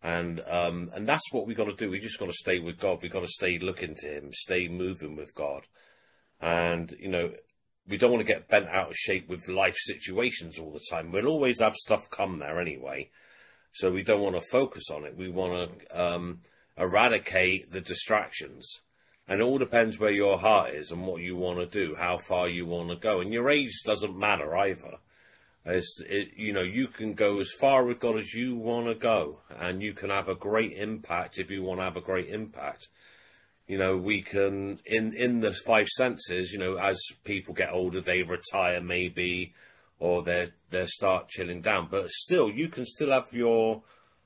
And that's what we got to do. We just got to stay with God. We got to stay looking to him, stay moving with God. And, we don't want to get bent out of shape with life situations all the time. We'll always have stuff come there anyway. So we don't want to focus on it. We want to eradicate the distractions. And it all depends where your heart is and what you want to do, how far you want to go. And your age doesn't matter either. You can go as far with God as you want to go. And you can have a great impact if you want to have a great impact. We can, in the five senses, as people get older, they retire maybe, or they start chilling down. But still, you can still have your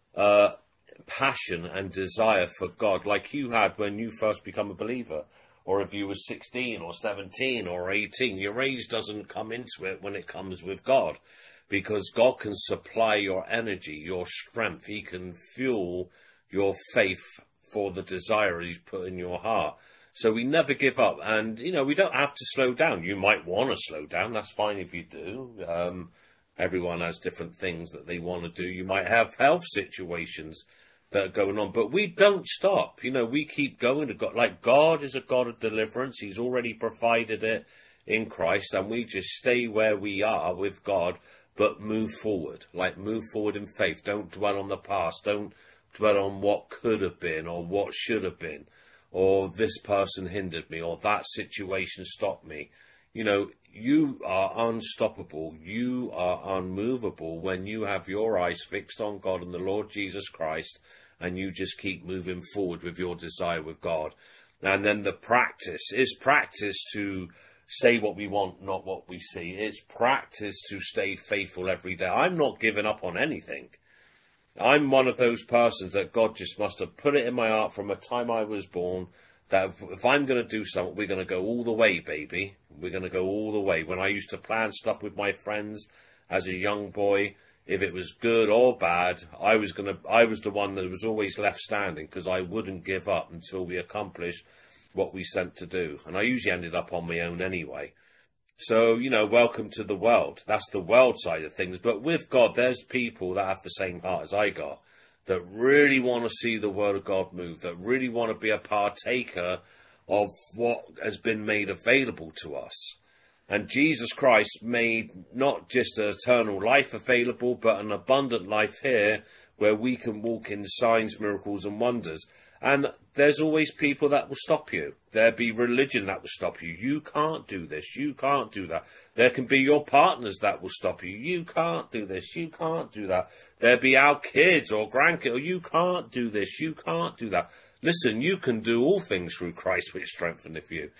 passion and desire for God like you had when you first become a believer. Or if you were 16 or 17 or 18, your age doesn't come into it when it comes with God. Because God can supply your energy, your strength. He can fuel your faith for the desire he's put in your heart. So we never give up. And, we don't have to slow down. You might want to slow down. That's fine if you do. Everyone has different things that they want to do. You might have health situations that are going on. But we don't stop. We keep going to God. Like, God is a God of deliverance. He's already provided it in Christ. And we just stay where we are with God, but move forward. Like, move forward in faith. Don't dwell on the past. Don't dwell on what could have been or what should have been, or this person hindered me, or that situation stopped me. You are unstoppable. You are unmovable when you have your eyes fixed on God and the Lord Jesus Christ, and you just keep moving forward with your desire with God. And then the practice is practice to say what we want, not what we see. It's practice to stay faithful every day. I'm not giving up on anything. I'm one of those persons that God just must have put it in my heart from the time I was born, that if I'm going to do something, we're going to go all the way, baby. We're going to go all the way. When I used to plan stuff with my friends as a young boy, if it was good or bad, I was the one that was always left standing, because I wouldn't give up until we accomplished what we sent to do. And I usually ended up on my own anyway. So, welcome to the world. That's the world side of things. But with God, there's people that have the same heart as I got, that really want to see the word of God move, that really want to be a partaker of what has been made available to us. And Jesus Christ made not just an eternal life available, but an abundant life here where we can walk in signs, miracles and wonders. And there's always people that will stop you. There'll be religion that will stop you. You can't do this. You can't do that. There can be your partners that will stop you. You can't do this. You can't do that. There'll be our kids or grandkids. Oh, you can't do this. You can't do that. Listen, you can do all things through Christ which strengtheneth you.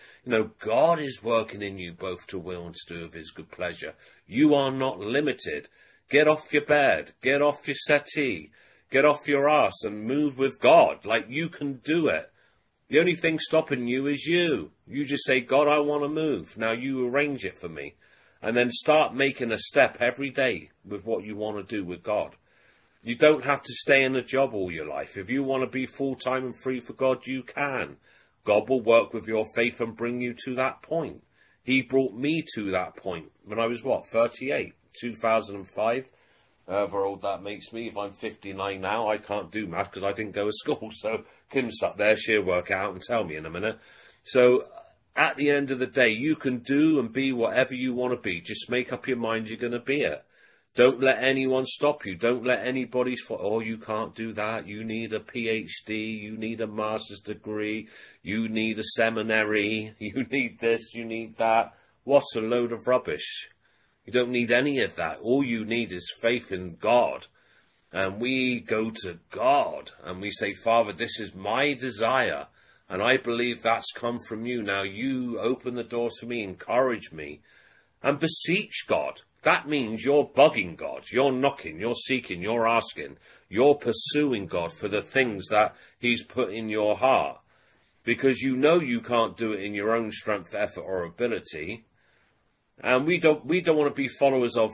God is working in you both to will and to do of his good pleasure. You are not limited. Get off your bed. Get off your settee. Get off your ass and move with God. Like, you can do it. The only thing stopping you is you. You just say, God, I want to move. Now you arrange it for me. And then start making a step every day with what you want to do with God. You don't have to stay in a job all your life. If you want to be full-time and free for God, you can. God will work with your faith and bring you to that point. He brought me to that point when I was, 38, 2005. However old that makes me. If I'm 59 now, I can't do math because I didn't go to school. So Kim's up there. She'll work out and tell me in a minute. So at the end of the day, you can do and be whatever you want to be. Just make up your mind you're going to be it. Don't let anyone stop you. Don't let anybody you can't do that. You need a PhD. You need a master's degree. You need a seminary. You need this. You need that. What a load of rubbish. You don't need any of that. All you need is faith in God. And we go to God and we say, Father, this is my desire. And I believe that's come from you. Now you open the doors for me, encourage me, and beseech God. That means you're bugging God. You're knocking, you're seeking, you're asking. You're pursuing God for the things that he's put in your heart. Because you know you can't do it in your own strength, effort, or ability. And we don't want to be followers of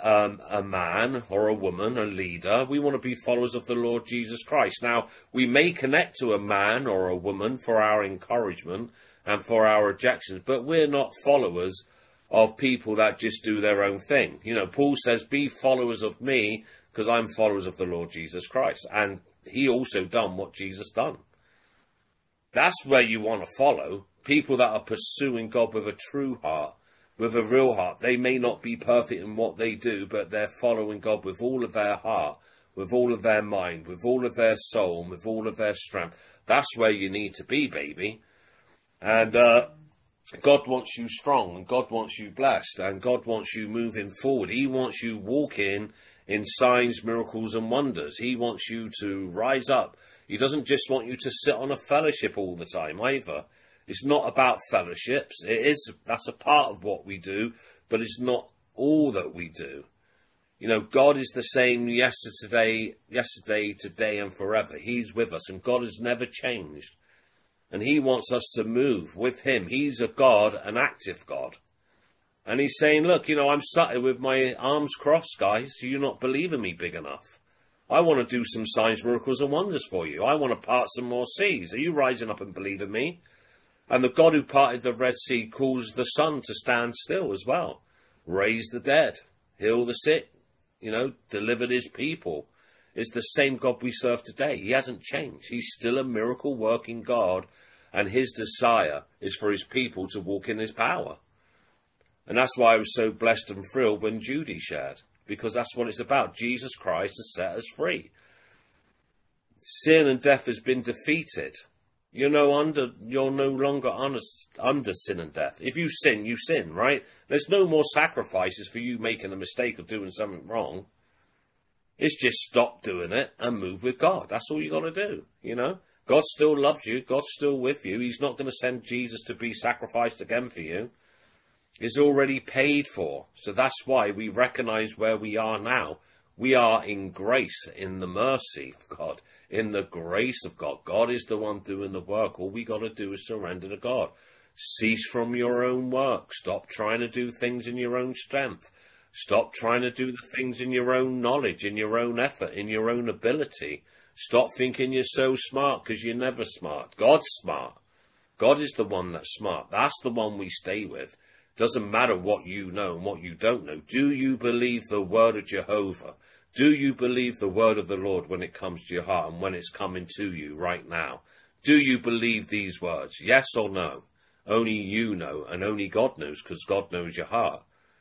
a man or a woman, a leader. We want to be followers of the Lord Jesus Christ. Now, we may connect to a man or a woman for our encouragement and for our objections, but we're not followers of people that just do their own thing. Paul says, be followers of me because I'm followers of the Lord Jesus Christ. And he also done what Jesus done. That's where you want to follow. People that are pursuing God with a true heart, with a real heart. They may not be perfect in what they do, but they're following God with all of their heart, with all of their mind, with all of their soul, with all of their strength. That's where you need to be, baby. And God wants you strong, and God wants you blessed, and God wants you moving forward. He wants you walking in signs, miracles, and wonders. He wants you to rise up. He doesn't just want you to sit on a fellowship all the time either. It's not about fellowships. That's a part of what we do, but it's not all that we do. You know, God is the same yesterday, today, and forever. He's with us, and God has never changed. And he wants us to move with him. He's a God, an active God. And he's saying, look, you know, I'm sat with my arms crossed, guys. Do you not believe in me big enough? I want to do some signs, miracles, and wonders for you. I want to part some more seas. Are you rising up and believing me? And the God who parted the Red Sea caused the sun to stand still as well. Raised the dead. Heal the sick. You know, delivered his people. It's the same God we serve today. He hasn't changed. He's still a miracle working God. And his desire is for his people to walk in his power. And that's why I was so blessed and thrilled when Judy shared. Because that's what it's about. Jesus Christ has set us free. Sin and death has been defeated. You're no longer under sin and death. If you sin, you sin, right? There's no more sacrifices for you making a mistake or doing something wrong. It's just stop doing it and move with God. That's all you got to do, you know? God still loves you. God's still with you. He's not going to send Jesus to be sacrificed again for you. It's already paid for. So that's why we recognize where we are now. We are in grace, in the mercy of God, in the grace of God. God is the one doing the work. All we got to do is surrender to God. Cease from your own work. Stop trying to do things in your own strength. Stop trying to do the things in your own knowledge, in your own effort, in your own ability. Stop thinking you're so smart, because you're never smart. God's smart. God is the one that's smart. That's the one we stay with. Doesn't matter what you know and what you don't know. Do you believe the word of Jehovah? Do you believe the word of the Lord when it comes to your heart and when it's coming to you right now? Do you believe these words? Yes or no? Only you know, and only God knows, because God knows your heart.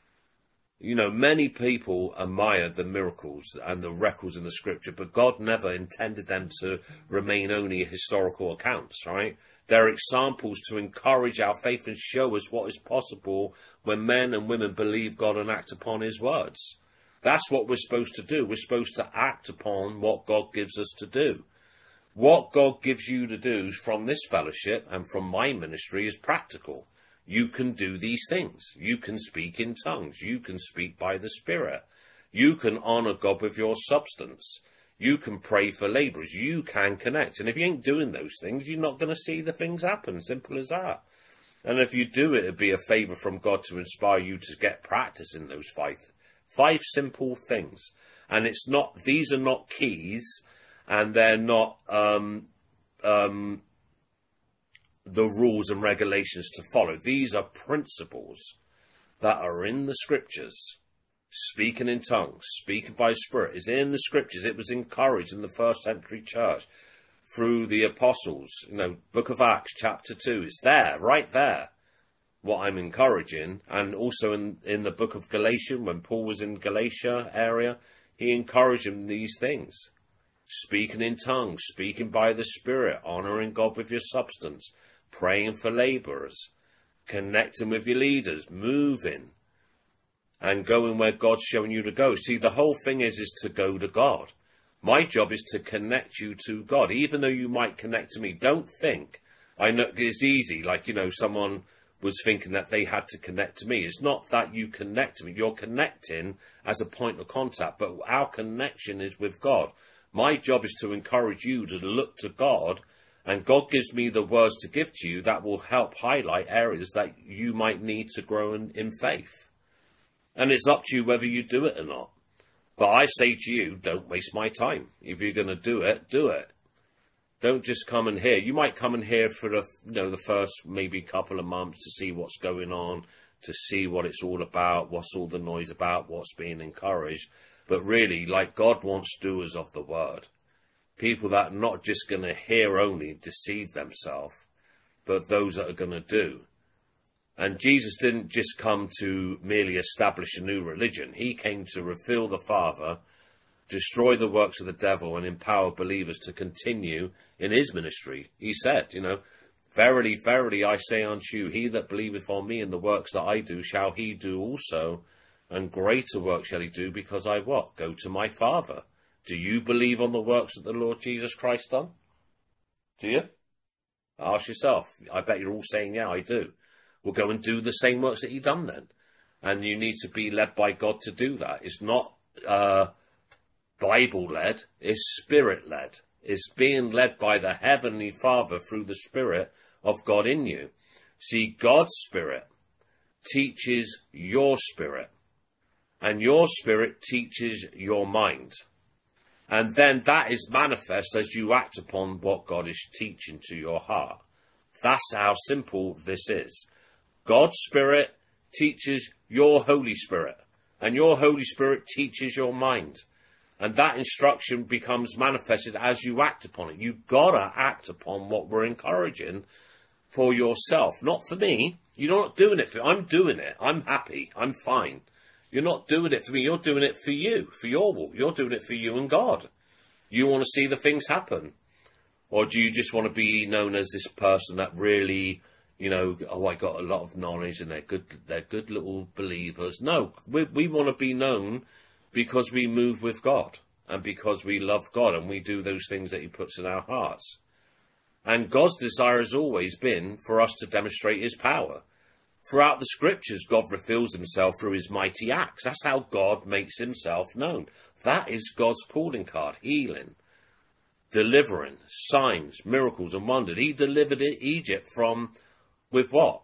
You know, many people admire the miracles and the records in the scripture, but God never intended them to remain only historical accounts, right? They're examples to encourage our faith and show us what is possible when men and women believe God and act upon his words. That's what we're supposed to do. We're supposed to act upon what God gives us to do. What God gives you to do from this fellowship and from my ministry is practical. You can do these things. You can speak in tongues. You can speak by the Spirit. You can honour God with your substance. You can pray for labourers. You can connect. And if you ain't doing those things, you're not going to see the things happen. Simple as that. And if you do it, it'd be a favour from God to inspire you to get practice in those five simple things. And these are not keys, and they're not the rules and regulations to follow. These are principles that are in the scriptures. Speaking in tongues, speaking by Spirit is in the scriptures. It was encouraged in the first century church through the apostles. You know, Book of Acts, chapter 2, it's there, right there, what I'm encouraging. And also in the book of Galatians, when Paul was in Galatia area, he encouraged him these things. Speaking in tongues, speaking by the Spirit, honouring God with your substance, praying for labourers, connecting with your leaders, moving, and going where God's showing you to go. See, the whole thing is to go to God. My job is to connect you to God. Even though you might connect to me, don't think, I know it's easy, like, you know, someone was thinking that they had to connect to me. It's not that you connect to me. You're connecting as a point of contact, but our connection is with God. My job is to encourage you to look to God, and God gives me the words to give to you that will help highlight areas that you might need to grow in faith. And it's up to you whether you do it or not. But I say to you, don't waste my time. If you're going to do it, do it. Don't just come and hear. You might come and hear for the first maybe couple of months to see what's going on, to see what it's all about, what's all the noise about, what's being encouraged. But really, like, God wants doers of the word. People that are not just going to hear only, deceive themselves, but those that are going to do. And Jesus didn't just come to merely establish a new religion. He came to reveal the Father, destroy the works of the devil, and empower believers to continue in his ministry. He said, verily, verily, I say unto you, he that believeth on me and the works that I do shall he do also, and greater work shall he do, because I what? Go to my Father. Do you believe on the works that the Lord Jesus Christ done? Do you? Ask yourself. I bet you're all saying, yeah, I do. Well, go and do the same works that he done then. And you need to be led by God to do that. It's not Bible-led, it's Spirit-led. It's being led by the Heavenly Father through the Spirit of God in you. See, God's Spirit teaches your spirit, and your spirit teaches your mind. And then that is manifest as you act upon what God is teaching to your heart. That's how simple this is. God's Spirit teaches your Holy Spirit, and your Holy Spirit teaches your mind. And that instruction becomes manifested as you act upon it. You've got to act upon what we're encouraging for yourself. Not for me. You're not doing it for me. I'm doing it. I'm happy. I'm fine. You're not doing it for me. You're doing it for you, for your walk. You're doing it for you and God. You want to see the things happen. Or do you just want to be known as this person that really, I got a lot of knowledge and they're good little believers. No, we want to be known because we move with God and because we love God and we do those things that he puts in our hearts. And God's desire has always been for us to demonstrate his power. Throughout the scriptures, God reveals himself through his mighty acts. That's how God makes himself known. That is God's calling card. Healing, delivering, signs, miracles and wonders. He delivered Egypt with what?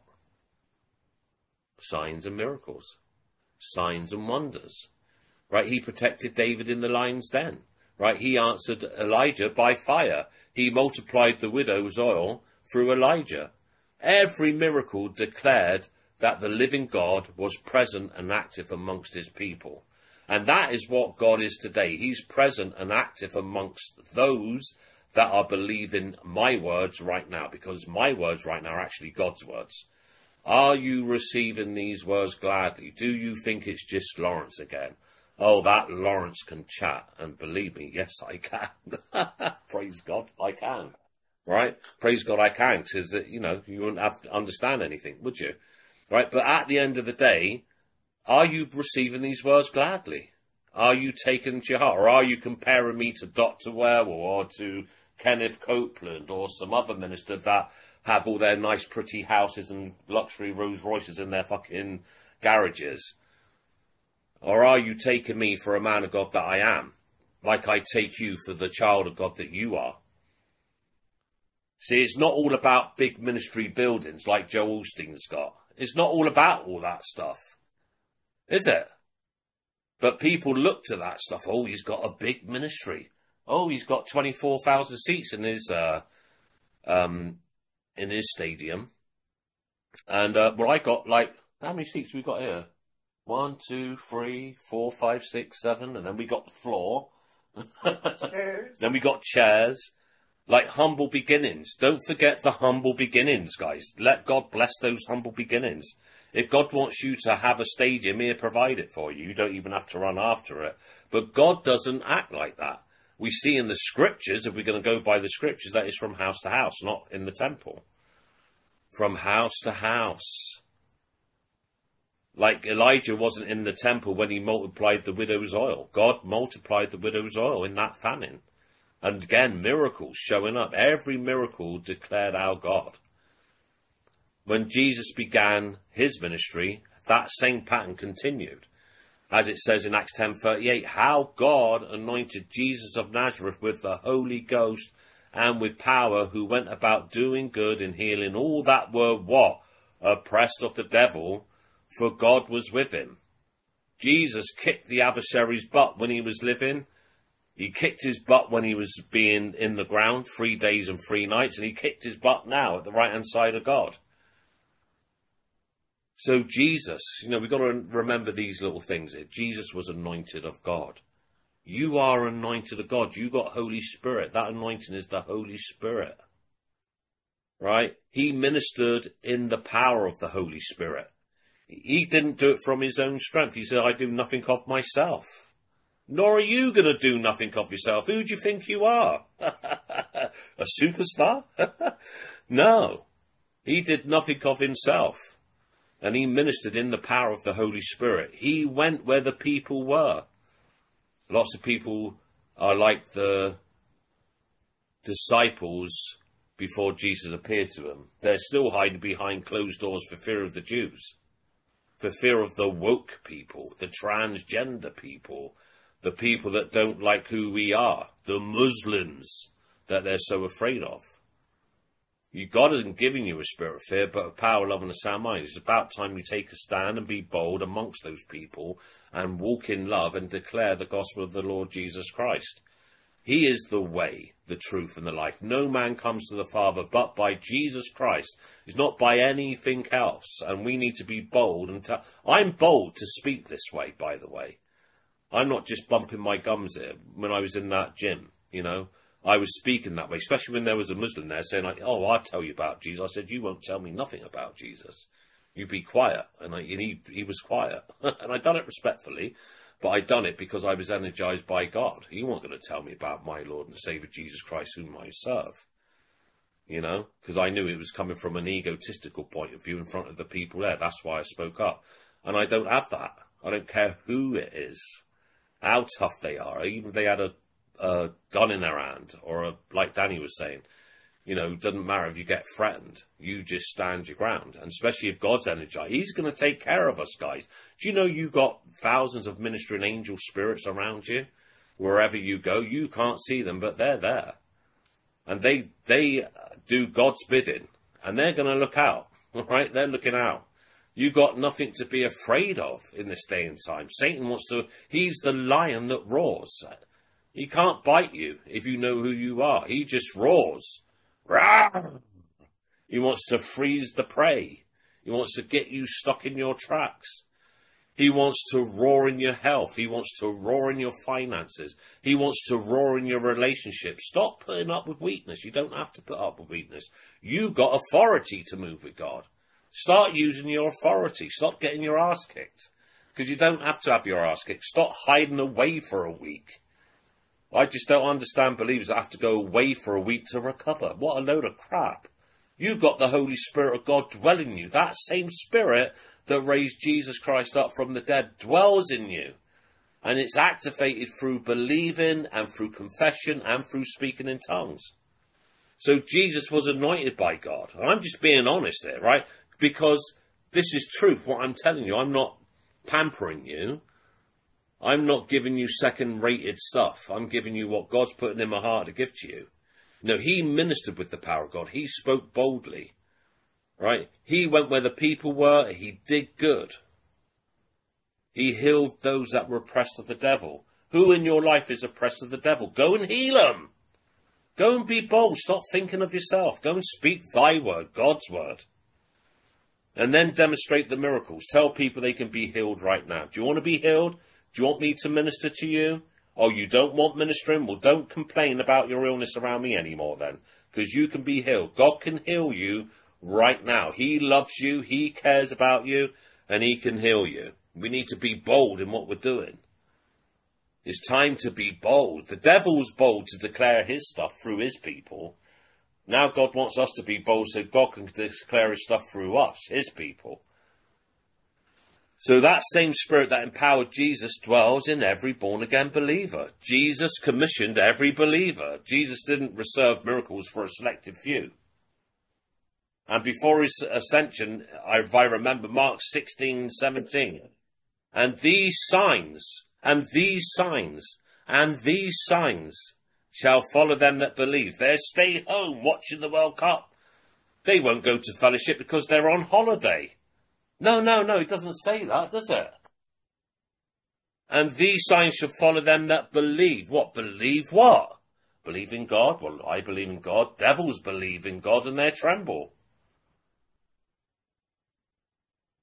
Signs and miracles. Signs and wonders. Right? He protected David in the lion's den. Right? He answered Elijah by fire. He multiplied the widow's oil through Elijah. Every miracle declared that the living God was present and active amongst his people. And that is what God is today. He's present and active amongst those that are believing my words right now, because my words right now are actually God's words. Are you receiving these words gladly? Do you think it's just Lawrence again? Oh, that Lawrence can chat. And believe me, yes, I can. Praise God, I can. Right? Praise God, I can. Because, you wouldn't have to understand anything, would you? Right? But at the end of the day, are you receiving these words gladly? Are you taking them to your heart? Or are you comparing me to Dr. Webber or to Kenneth Copeland or some other minister that have all their nice pretty houses and luxury Rolls Royces in their fucking garages? Or are you taking me for a man of God that I am, like I take you for the child of God that you are? See, it's not all about big ministry buildings like Joel Osteen's got. It's not all about all that stuff, is it? But people look to that stuff. Oh, he's got a big ministry. Oh, he's got 24,000 seats in his stadium. And I got how many seats we got here? 1, 2, 3, 4, 5, 6, 7, and then we got the floor. Chairs. Then we got chairs. Like humble beginnings. Don't forget the humble beginnings, guys. Let God bless those humble beginnings. If God wants you to have a stadium, he'll provide it for you. You don't even have to run after it. But God doesn't act like that. We see in the scriptures, if we're going to go by the scriptures, that is from house to house, not in the temple. From house to house. Like Elijah wasn't in the temple when he multiplied the widow's oil. God multiplied the widow's oil in that famine. And again, miracles showing up. Every miracle declared our God. When Jesus began his ministry, that same pattern continued. As it says in Acts 10:38, how God anointed Jesus of Nazareth with the Holy Ghost and with power, who went about doing good and healing all that were what? Oppressed of the devil, for God was with him. Jesus kicked the adversary's butt when he was living. He kicked his butt when he was being in the ground 3 days and 3 nights, and he kicked his butt now at the right-hand side of God. So Jesus, we've got to remember these little things here. Jesus was anointed of God. You are anointed of God. You got Holy Spirit. That anointing is the Holy Spirit. Right? He ministered in the power of the Holy Spirit. He didn't do it from his own strength. He said, I do nothing of myself. Nor are you going to do nothing of yourself. Who do you think you are? A superstar? No. He did nothing of himself. And he ministered in the power of the Holy Spirit. He went where the people were. Lots of people are like the disciples before Jesus appeared to them. They're still hiding behind closed doors for fear of the Jews, for fear of the woke people, the transgender people, the people that don't like who we are, the Muslims that they're so afraid of. God isn't giving you a spirit of fear, but a power, love, and a sound mind. It's about time you take a stand and be bold amongst those people and walk in love and declare the gospel of the Lord Jesus Christ. He is the way, the truth, and the life. No man comes to the Father but by Jesus Christ. It's not by anything else. And we need to be bold. I'm bold to speak this way, by the way. I'm not just bumping my gums here. When I was in that gym, I was speaking that way, especially when there was a Muslim there saying, oh, I'll tell you about Jesus. I said, you won't tell me nothing about Jesus. You be quiet. And he was quiet. And I done it respectfully, but I done it because I was energized by God. He wasn't going to tell me about my Lord and Savior Jesus Christ, whom I serve. Because I knew it was coming from an egotistical point of view in front of the people there. That's why I spoke up. And I don't have that. I don't care who it is, how tough they are, even if they had a gun in their hand, or like Danny was saying, it doesn't matter if you get threatened, you just stand your ground. And especially if God's energized, he's going to take care of us, guys. Do you know you've got thousands of ministering angel spirits around you? Wherever you go, you can't see them, but they're there. And they do God's bidding, and they're going to look out, all right? They're looking out. You've got nothing to be afraid of in this day and time. Satan he's the lion that roars. He can't bite you if you know who you are. He just roars. Rawr! He wants to freeze the prey. He wants to get you stuck in your tracks. He wants to roar in your health. He wants to roar in your finances. He wants to roar in your relationship. Stop putting up with weakness. You don't have to put up with weakness. You've got authority to move with God. Start using your authority. Stop getting your ass kicked. Because you don't have to have your ass kicked. Stop hiding away for a week. I just don't understand believers that have to go away for a week to recover. What a load of crap. You've got the Holy Spirit of God dwelling in you. That same Spirit that raised Jesus Christ up from the dead dwells in you. And it's activated through believing and through confession and through speaking in tongues. So Jesus was anointed by God. I'm just being honest here, right? Because this is truth, what I'm telling you. I'm not pampering you. I'm not giving you second-rated stuff. I'm giving you what God's putting in my heart to give to you. No, he ministered with the power of God. He spoke boldly, right? He went where the people were. He did good. He healed those that were oppressed of the devil. Who in your life is oppressed of the devil? Go and heal them. Go and be bold. Stop thinking of yourself. Go and speak thy word, God's word. And then demonstrate the miracles. Tell people they can be healed right now. Do you want to be healed? Do you want me to minister to you? Oh, you don't want ministering? Well, don't complain about your illness around me anymore then. Because you can be healed. God can heal you right now. He loves you. He cares about you. And he can heal you. We need to be bold in what we're doing. It's time to be bold. The devil's bold to declare his stuff through his people. Now God wants us to be bold so God can declare his stuff through us, his people. So that same Spirit that empowered Jesus dwells in every born-again believer. Jesus commissioned every believer. Jesus didn't reserve miracles for a selected few. And before his ascension, if I remember Mark 16:17, and these signs shall follow them that believe. They stay home watching the World Cup. They won't go to fellowship because they're on holiday. No, it doesn't say that, does it? And these signs shall follow them that believe. What? Believe what? Believe in God? Well, I believe in God. Devils believe in God and they tremble.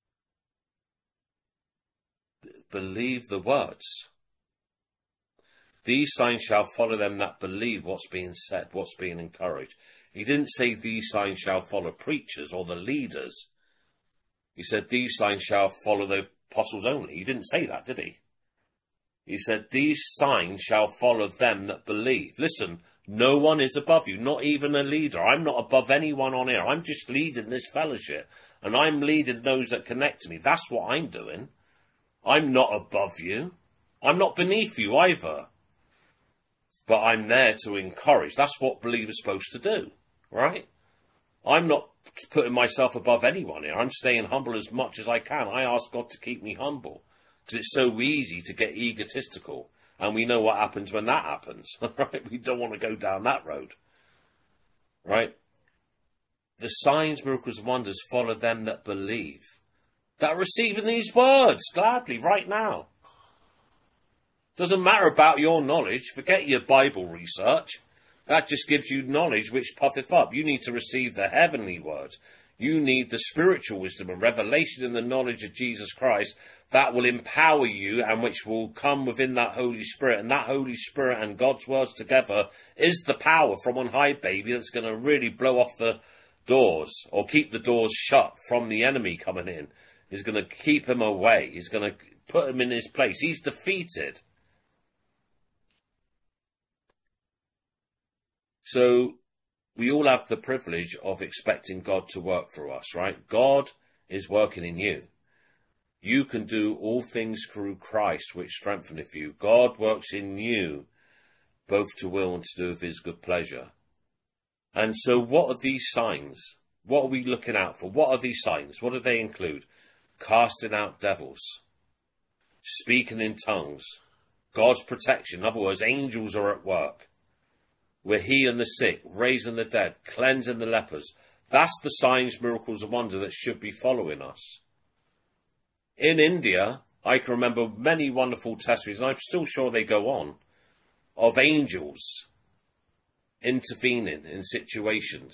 Believe the words. These signs shall follow them that believe what's being said, what's being encouraged. He didn't say these signs shall follow preachers or the leaders. He said these signs shall follow the apostles only. He didn't say that, did he? He said these signs shall follow them that believe. Listen, no one is above you, not even a leader. I'm not above anyone on here. I'm just leading this fellowship. And I'm leading those that connect to me. That's what I'm doing. I'm not above you. I'm not beneath you either. But I'm there to encourage. That's what believers are supposed to do, right? I'm not putting myself above anyone here. I'm staying humble as much as I can. I ask God to keep me humble because it's so easy to get egotistical. And we know what happens when that happens, right? We don't want to go down that road, right? The signs, miracles, and wonders follow them that believe, that are receiving these words gladly right now. Doesn't matter about your knowledge. Forget your Bible research. That just gives you knowledge which puffeth up. You need to receive the heavenly words. You need the spiritual wisdom and revelation in the knowledge of Jesus Christ that will empower you and which will come within that Holy Spirit. And that Holy Spirit and God's words together is the power from on high, baby, that's going to really blow off the doors or keep the doors shut from the enemy coming in. Is going to keep him away. He's going to put him in his place. He's defeated. So we all have the privilege of expecting God to work for us, right? God is working in you. You can do all things through Christ, which strengtheneth you. God works in you, both to will and to do of his good pleasure. And so what are these signs? What are we looking out for? What are these signs? What do they include? Casting out devils, speaking in tongues, God's protection. In other words, angels are at work. We're healing the sick, raising the dead, cleansing the lepers. That's the signs, miracles, and wonders that should be following us. In India, I can remember many wonderful testimonies, and I'm still sure they go on, of angels intervening in situations.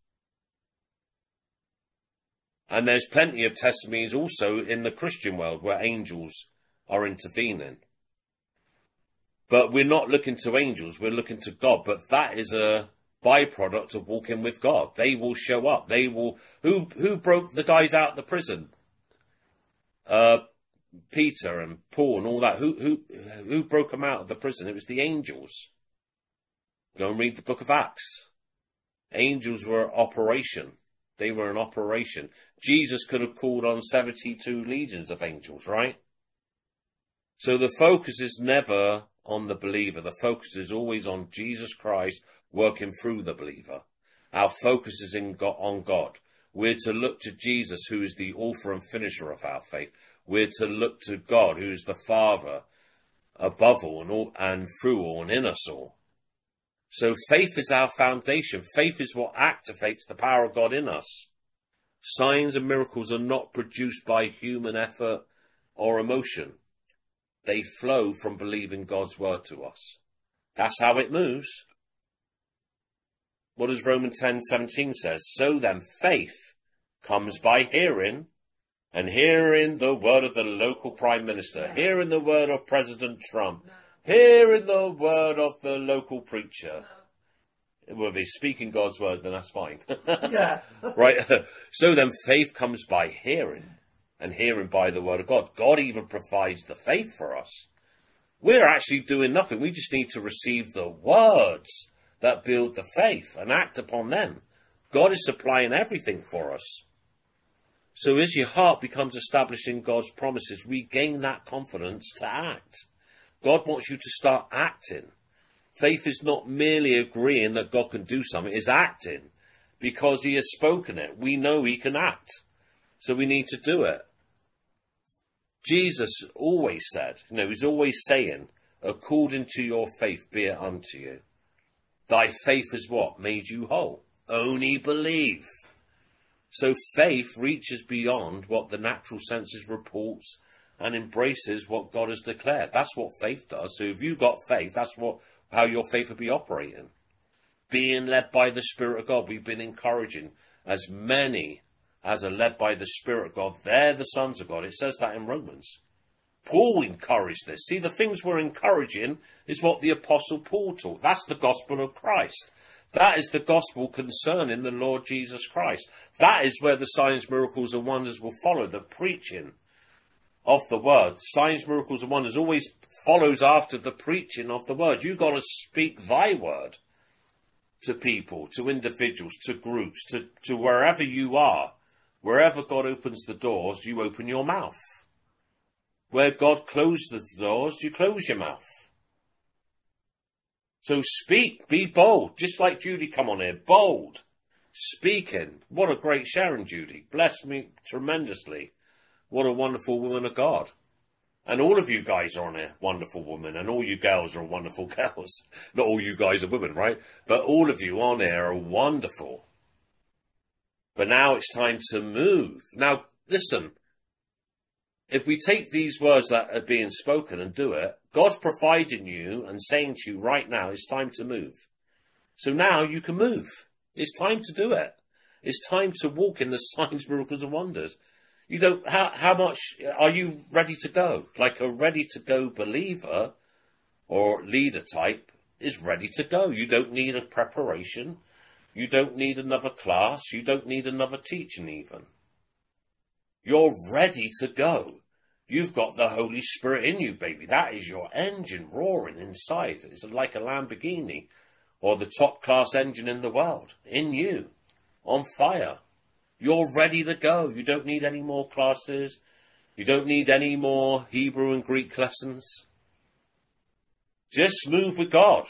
And there's plenty of testimonies also in the Christian world where angels are intervening. But we're not looking to angels, we're looking to God. But that is a byproduct of walking with God. They will show up. They will. Who broke the guys out of the prison? Peter and Paul and all that. Who broke them out of the prison? It was the angels. Go and read the book of Acts. Angels were in operation. They were in operation. Jesus could have called on 72 legions of angels, right? So the focus is never on the believer. The focus is always on Jesus Christ working through the believer. Our focus is on God. We're to look to Jesus, who is the author and finisher of our faith. We're to look to God, who is the Father, above all and through all and in us all. So faith is our foundation. Faith is what activates the power of God in us. Signs and miracles are not produced by human effort or emotion. They flow from believing God's word to us. That's how it moves. What does Romans 10:17 says? So then faith comes by hearing, and hearing the word of the local prime minister, hearing the word of President Trump, hearing the word of the local preacher. Well, if they're speaking God's word, then that's fine. Yeah. Right? So then faith comes by hearing, and hearing by the word of God. God even provides the faith for us. We're actually doing nothing. We just need to receive the words that build the faith and act upon them. God is supplying everything for us. So as your heart becomes established in God's promises, regain that confidence to act. God wants you to start acting. Faith is not merely agreeing that God can do something, it's acting. Because he has spoken it. We know he can act. So we need to do it. Jesus always said, he's always saying, according to your faith be it unto you. Thy faith is what? Made you whole. Only believe. So faith reaches beyond what the natural senses reports and embraces what God has declared. That's what faith does. So if you've got faith, that's how your faith will be operating. Being led by the Spirit of God. We've been encouraging as many as are led by the Spirit of God. They're the sons of God. It says that in Romans. Paul encouraged this. See, the things we're encouraging is what the Apostle Paul taught. That's the gospel of Christ. That is the gospel concerning the Lord Jesus Christ. That is where the signs, miracles and wonders will follow, the preaching of the word. Signs, miracles and wonders always follows after the preaching of the word. You've got to speak thy word to people, to individuals, to groups, to wherever you are. Wherever God opens the doors, you open your mouth. Where God closes the doors, you close your mouth. So speak, be bold, just like Judy come on here, bold, speaking. What a great sharing, Judy. Blessed me tremendously. What a wonderful woman of God. And all of you guys are on here, wonderful women, and all you girls are wonderful girls. Not all you guys are women, right? But all of you on here are wonderful. But now it's time to move. Now, listen. If we take these words that are being spoken and do it, God's providing you and saying to you right now, it's time to move. So now you can move. It's time to do it. It's time to walk in the signs, miracles and wonders. You don't, how much are you ready to go? Like a ready to go believer or leader type is ready to go. You don't need a preparation. You don't need another class. You don't need another teaching even. You're ready to go. You've got the Holy Spirit in you, baby. That is your engine roaring inside. It's like a Lamborghini or the top class engine in the world. In you. On fire. You're ready to go. You don't need any more classes. You don't need any more Hebrew and Greek lessons. Just move with God.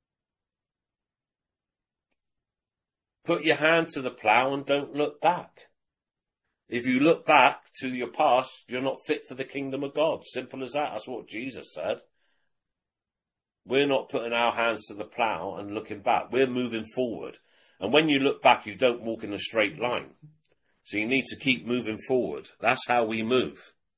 Put your hand to the plough and don't look back. If you look back to your past, you're not fit for the kingdom of God. Simple as that. That's what Jesus said. We're not putting our hands to the plough and looking back. We're moving forward. And when you look back, you don't walk in a straight line. So you need to keep moving forward. That's how we move.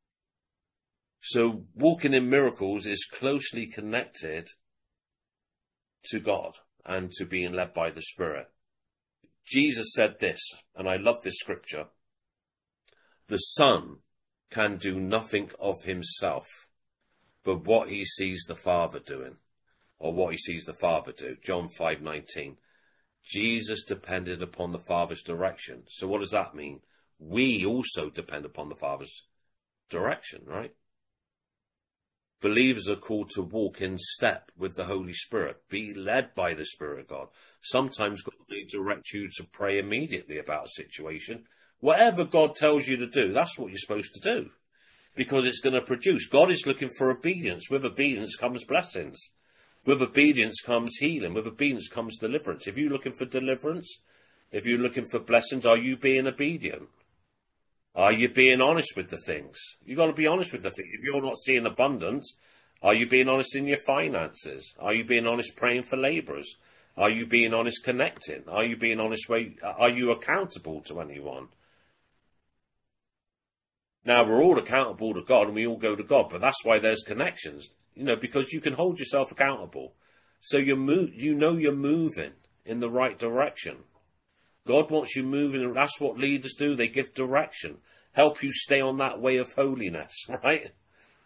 So walking in miracles is closely connected to God and to being led by the Spirit. Jesus said this, and I love this scripture. The Son can do nothing of himself, but what he sees the Father doing, or what he sees the Father do. John 5:19. Jesus depended upon the Father's direction. So what does that mean? We also depend upon the Father's direction, right? Believers are called to walk in step with the Holy Spirit, be led by the Spirit of God. Sometimes God may direct you to pray immediately about a situation. Whatever God tells you to do, that's what you're supposed to do, because it's going to produce. God is looking for obedience. With obedience comes blessings. With obedience comes healing. With obedience comes deliverance. If you're looking for deliverance, if you're looking for blessings, are you being obedient? Are you being honest with the things? You've got to be honest with the things. If you're not seeing abundance, are you being honest in your finances? Are you being honest praying for labourers? Are you being honest connecting? Are you being honest? Are you accountable to anyone? Now, we're all accountable to God and we all go to God, but that's why there's connections, because you can hold yourself accountable. So you're moving in the right direction. God wants you moving. That's what leaders do. They give direction, help you stay on that way of holiness, right?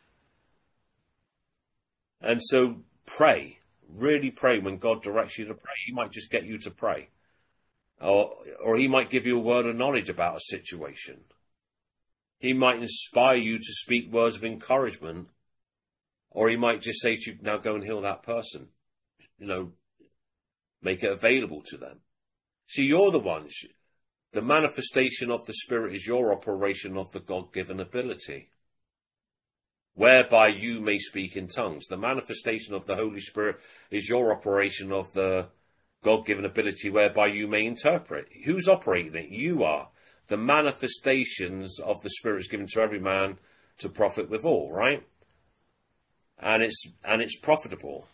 And so pray, really pray when God directs you to pray. He might just get you to pray, or he might give you a word of knowledge about a situation. He might inspire you to speak words of encouragement, or he might just say to you, now go and heal that person. Make it available to them. See, you're the ones. The manifestation of the Spirit is your operation of the God-given ability, whereby you may speak in tongues. The manifestation of the Holy Spirit is your operation of the God-given ability, whereby you may interpret. Who's operating it? You are. The manifestations of the Spirit is given to every man to profit withal, right? And it's profitable.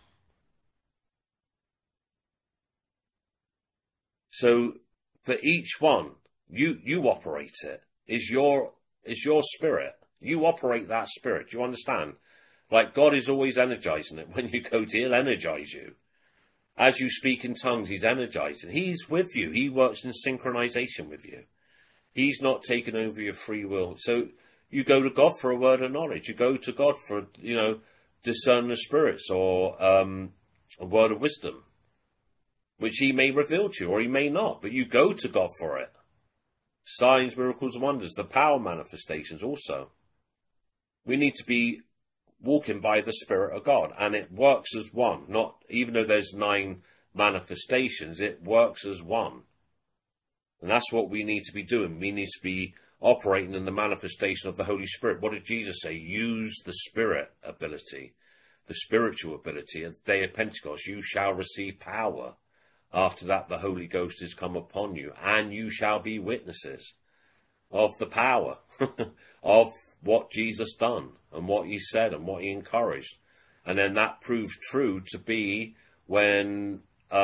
So for each one, you operate it. Is your spirit. You operate that spirit. Do you understand? Like God is always energizing it. When you go to, he'll energize you. As you speak in tongues, he's energizing. He's with you. He works in synchronization with you. He's not taken over your free will. So You go to God for a word of knowledge. You go to God for, discern the spirits, or a word of wisdom, which he may reveal to you, or he may not, but you go to God for it. Signs, miracles, and wonders, the power manifestations also. We need to be walking by the Spirit of God, and it works as one. Not, even though there's 9 manifestations, it works as one. And that's what we need to be doing. We need to be operating in the manifestation of the Holy Spirit. What did Jesus say? Use the Spirit ability, the spiritual ability. At the day of Pentecost, you shall receive power. After that, the Holy Ghost is come upon you, and you shall be witnesses of the power of what Jesus done, and what he said, and what he encouraged. And then that proved true to be when,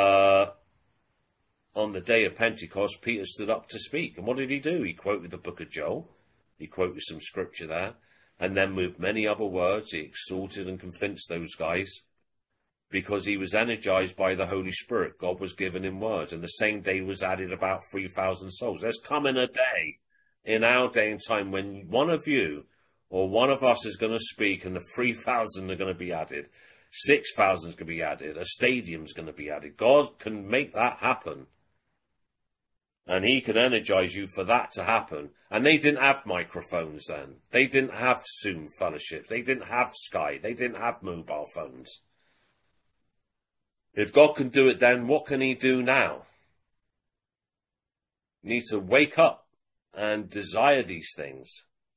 on the day of Pentecost, Peter stood up to speak. And what did he do? He quoted the book of Joel. He quoted some scripture there. And then with many other words, he exhorted and convinced those guys, because he was energized by the Holy Spirit. God was giving him words. And the same day was added about 3,000 souls. There's coming a day in our day and time when one of you or one of us is going to speak, and the 3,000 are going to be added. 6,000 is going to be added. A stadium's going to be added. God can make that happen. And he can energize you for that to happen. And they didn't have microphones then. They didn't have Zoom fellowships. They didn't have Skype. They didn't have mobile phones. If God can do it then, what can he do now? You need to wake up and desire these things.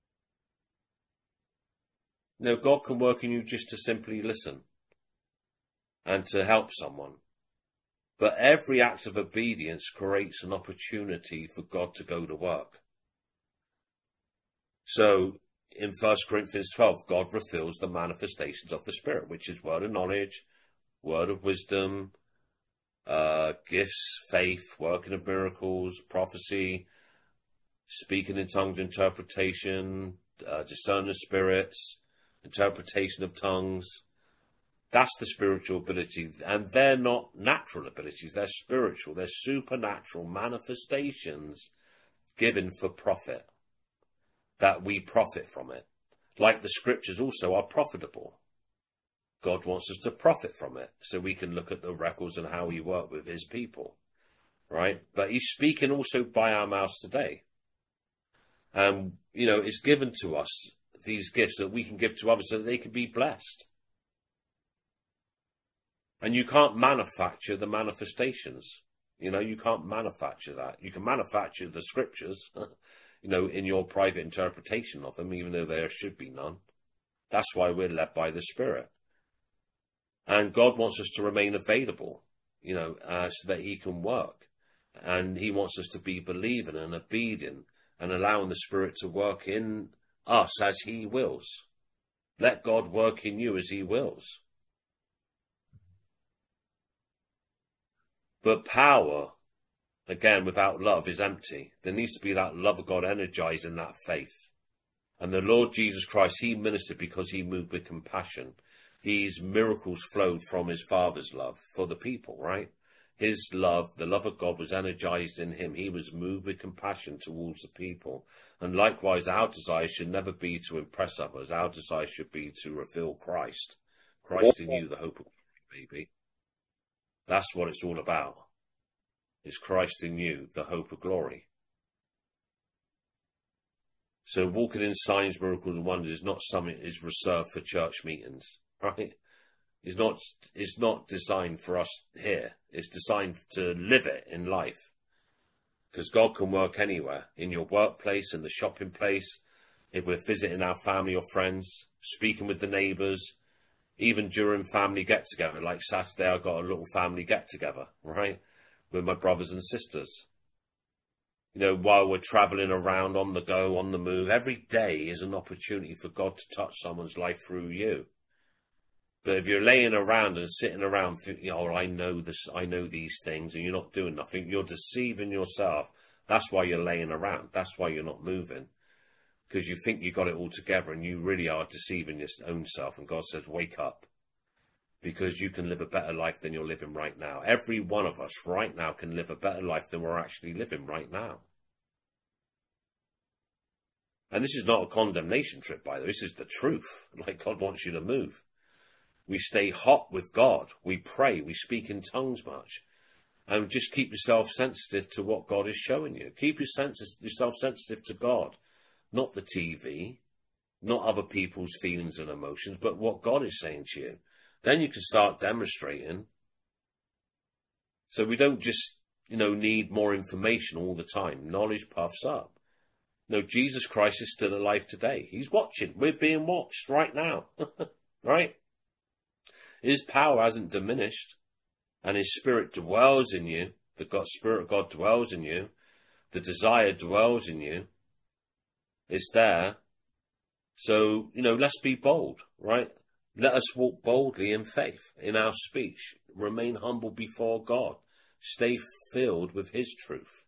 God can work in you just to simply listen and to help someone. But every act of obedience creates an opportunity for God to go to work. So in 1 Corinthians 12, God reveals the manifestations of the Spirit, which is word of knowledge, word of wisdom, gifts, faith, working of miracles, prophecy, speaking in tongues, interpretation, discerning of spirits, interpretation of tongues. That's the spiritual ability. And they're not natural abilities. They're spiritual. They're supernatural manifestations given for profit, that we profit from it. Like the scriptures also are profitable. God wants us to profit from it, so we can look at the records and how he worked with his people, right? But he's speaking also by our mouths today. And, it's given to us, these gifts that we can give to others so that they can be blessed. And you can't manufacture the manifestations. You can't manufacture that. You can manufacture the scriptures, in your private interpretation of them, even though there should be none. That's why we're led by the Spirit. And God wants us to remain available, so that he can work. And he wants us to be believing and obedient and allowing the Spirit to work in us as he wills. Let God work in you as he wills. But power, again, without love is empty. There needs to be that love of God energizing that faith. And the Lord Jesus Christ, he ministered because he moved with compassion. His miracles flowed from his Father's love for the people, right? His love, the love of God, was energized in him. He was moved with compassion towards the people. And likewise, our desire should never be to impress others. Our desire should be to reveal Christ. Christ in you, the hope of glory, baby. That's what it's all about. Is Christ in you, the hope of glory. So walking in signs, miracles and wonders is not something that is reserved for church meetings, right? It's not designed for us here. It's designed to live it in life. Because God can work anywhere, in your workplace, in the shopping place, if we're visiting our family or friends, speaking with the neighbours, even during family get-together. Like Saturday, I got a little family get-together, right, with my brothers and sisters. While we're travelling around, on the go, on the move, every day is an opportunity for God to touch someone's life through you. But if you're laying around and sitting around thinking, I know this, I know these things, and you're not doing nothing, you're deceiving yourself. That's why you're laying around. That's why you're not moving. Because you think you got it all together, and you really are deceiving your own self. And God says, wake up. Because you can live a better life than you're living right now. Every one of us right now can live a better life than we're actually living right now. And this is not a condemnation trip, by the way. This is the truth. Like, God wants you to move. We stay hot with God. We pray. We speak in tongues much. And just keep yourself sensitive to what God is showing you. Keep yourself sensitive to God. Not the TV. Not other people's feelings and emotions. But what God is saying to you. Then you can start demonstrating. So we don't just, need more information all the time. Knowledge puffs up. No, Jesus Christ is still alive today. He's watching. We're being watched right now. Right? His power hasn't diminished. And his spirit dwells in you. The Spirit of God dwells in you. The desire dwells in you. It's there. So, let's be bold, right? Let us walk boldly in faith, in our speech. Remain humble before God. Stay filled with his truth.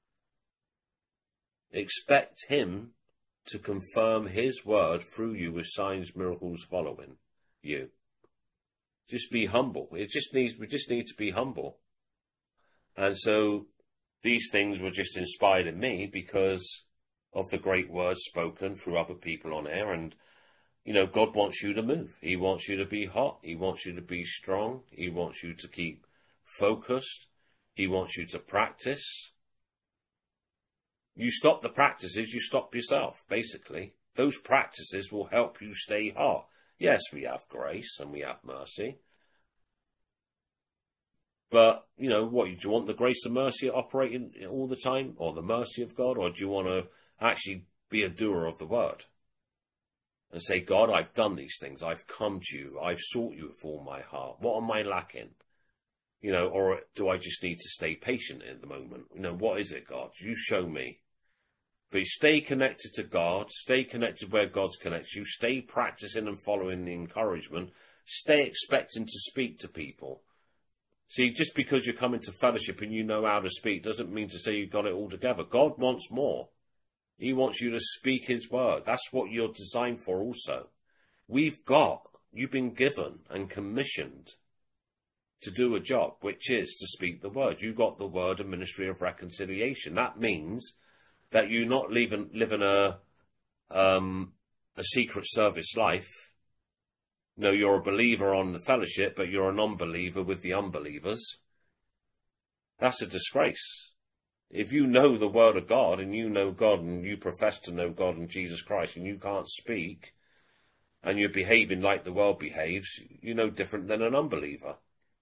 Expect him to confirm his word through you with signs, miracles following you. Just be humble. We just need to be humble. And so these things were just inspired in me because of the great words spoken through other people on air. And, God wants you to move. He wants you to be hot. He wants you to be strong. He wants you to keep focused. He wants you to practice. You stop the practices, you stop yourself, basically. Those practices will help you stay hot. Yes, we have grace and we have mercy. But, what, do you want the grace and mercy operating all the time? Or the mercy of God? Or do you want to actually be a doer of the word? And say, God, I've done these things. I've come to you. I've sought you with all my heart. What am I lacking? Or do I just need to stay patient at the moment? What is it, God? You show me. But stay connected to God. Stay connected where God's connects you. Stay practicing and following the encouragement. Stay expecting to speak to people. See, just because you're coming to fellowship and you know how to speak doesn't mean to say you've got it all together. God wants more. He wants you to speak his word. That's what you're designed for also. You've been given and commissioned to do a job, which is to speak the word. You got the word and ministry of reconciliation. That means that you're not living a secret service life. No, you're a believer on the fellowship, but you're a non-believer with the unbelievers. That's a disgrace. If you know the word of God and you know God and you profess to know God and Jesus Christ and you can't speak and you're behaving like the world behaves, you're no different than an unbeliever.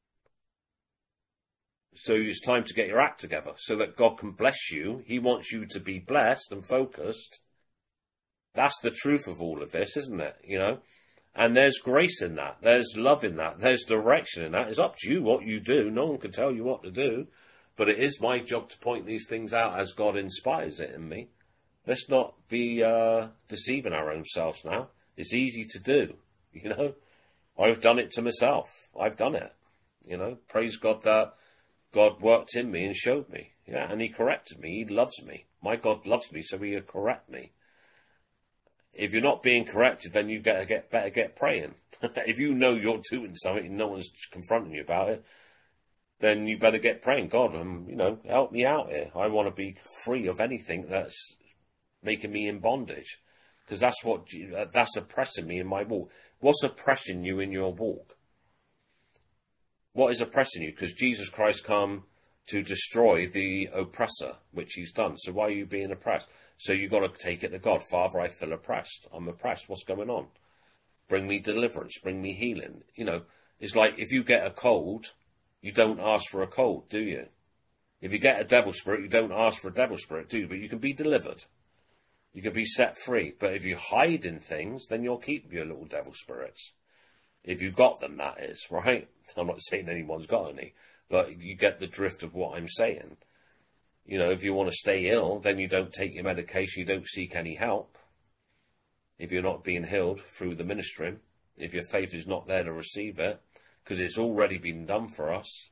So it's time to get your act together so that God can bless you. He wants you to be blessed and focused. That's the truth of all of this, isn't it? And there's grace in that. There's love in that. There's direction in that. It's up to you what you do. No one can tell you what to do. But it is my job to point these things out as God inspires it in me. Let's not be deceiving our own selves now. It's easy to do. I've done it to myself. I've done it. Praise God that God worked in me and showed me. Yeah, and he corrected me. He loves me. My God loves me, so he'll correct me. If you're not being corrected, then you better get praying. If you know you're doing something and no one's confronting you about it, then you better get praying. God, help me out here. I want to be free of anything that's making me in bondage. Because that's oppressing me in my walk. What's oppressing you in your walk? What is oppressing you? Because Jesus Christ come to destroy the oppressor, which he's done. So why are you being oppressed? So you've got to take it to God. Father, I feel oppressed. I'm oppressed. What's going on? Bring me deliverance. Bring me healing. It's like if you get a cold, you don't ask for a cold, do you? If you get a devil spirit, you don't ask for a devil spirit, do you? But you can be delivered. You can be set free. But if you hide in things, then you'll keep your little devil spirits. If you've got them, that is, right? I'm not saying anyone's got any, but you get the drift of what I'm saying. If you want to stay ill, then you don't take your medication, you don't seek any help. If you're not being healed through the ministry, if your faith is not there to receive it, because it's already been done for us.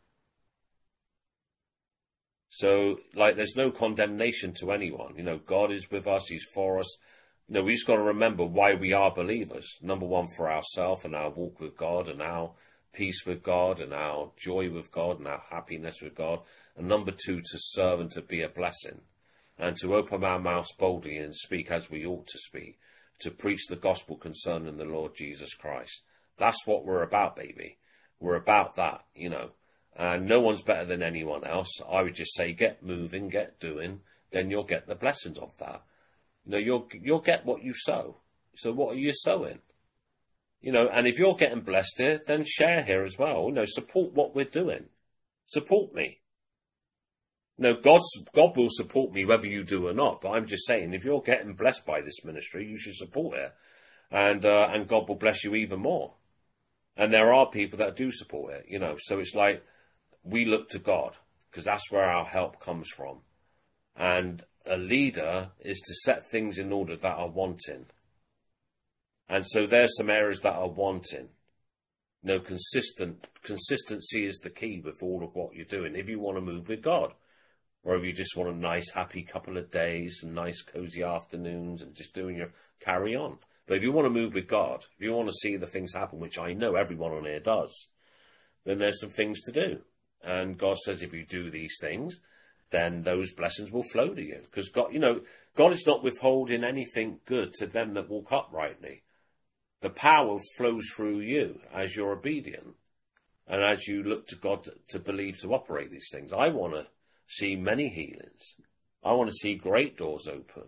So, there's no condemnation to anyone. God is with us, he's for us. We just got to remember why we are believers. Number one, for ourselves and our walk with God and our peace with God and our joy with God and our happiness with God. And number two, to serve and to be a blessing. and to open our mouths boldly and speak as we ought to speak, to preach the gospel concerning the Lord Jesus Christ. That's what we're about, baby. We're about that, you know. And no one's better than anyone else. I would just say, get moving, get doing, then you'll get the blessings of that. You know, you'll get what you sow. So what are you sowing? You know, and if you're getting blessed here, then share here as well. You know, support what we're doing. Support me. No, God will support me whether you do or not. But I'm just saying, if you're getting blessed by this ministry, you should support it, and God will bless you even more. And there are people that do support it, you know. So it's like we look to God because that's where our help comes from. And a leader is to set things in order that are wanting. And so there's some areas that are wanting. No, consistency is the key with all of what you're doing. If you want to move with God, or if you just want a nice, happy couple of days and nice, cozy afternoons and just doing your carry on. But if you want to move with God, if you want to see the things happen, which I know everyone on here does, then there's some things to do. And God says if you do these things, then those blessings will flow to you. Because God, you know, God is not withholding anything good to them that walk uprightly. The power flows through you as you're obedient and as you look to God to believe to operate these things. I want to see many healings. I want to see great doors open.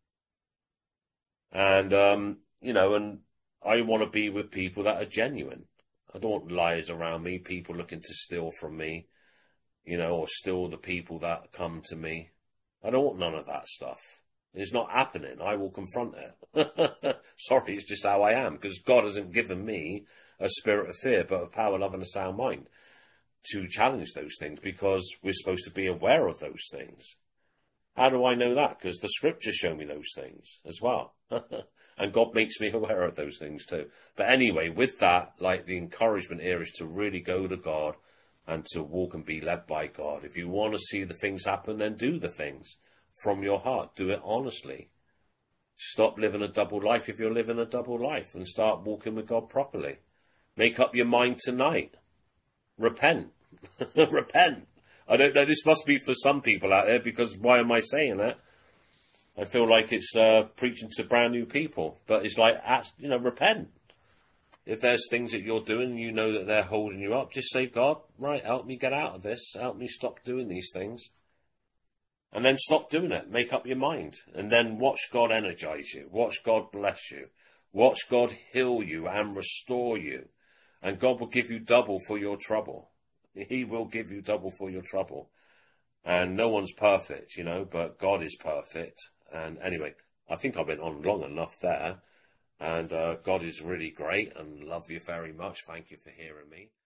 And, you know, and I want to be with people that are genuine. I don't want liars around me, people looking to steal from me, you know, or steal the people that come to me. I don't want none of that stuff. It's not happening. I will confront it. Sorry, it's just how I am, because God hasn't given me a spirit of fear, but of power, love, and a sound mind to challenge those things, because we're supposed to be aware of those things. How do I know that? Because the scriptures show me those things as well. And God makes me aware of those things too. But anyway, with that, like, the encouragement here is to really go to God and to walk and be led by God. If you want to see the things happen, then do the things from your heart. Do it honestly. Stop living a double life if you're living a double life, and start walking with God properly. Make up your mind tonight. Repent. Repent. I don't know, this must be for some people out there, because why am I saying that? I feel like it's preaching to brand new people. But it's like, you know, repent. If there's things that you're doing, you know that they're holding you up, just say, God, right, help me get out of this. Help me stop doing these things. And then stop doing it. Make up your mind. And then watch God energize you. Watch God bless you. Watch God heal you and restore you. And God will give you double for your trouble. He will give you double for your trouble. And no one's perfect, you know, but God is perfect. And anyway, I think I've been on long enough there. And God is really great, and love you very much. Thank you for hearing me.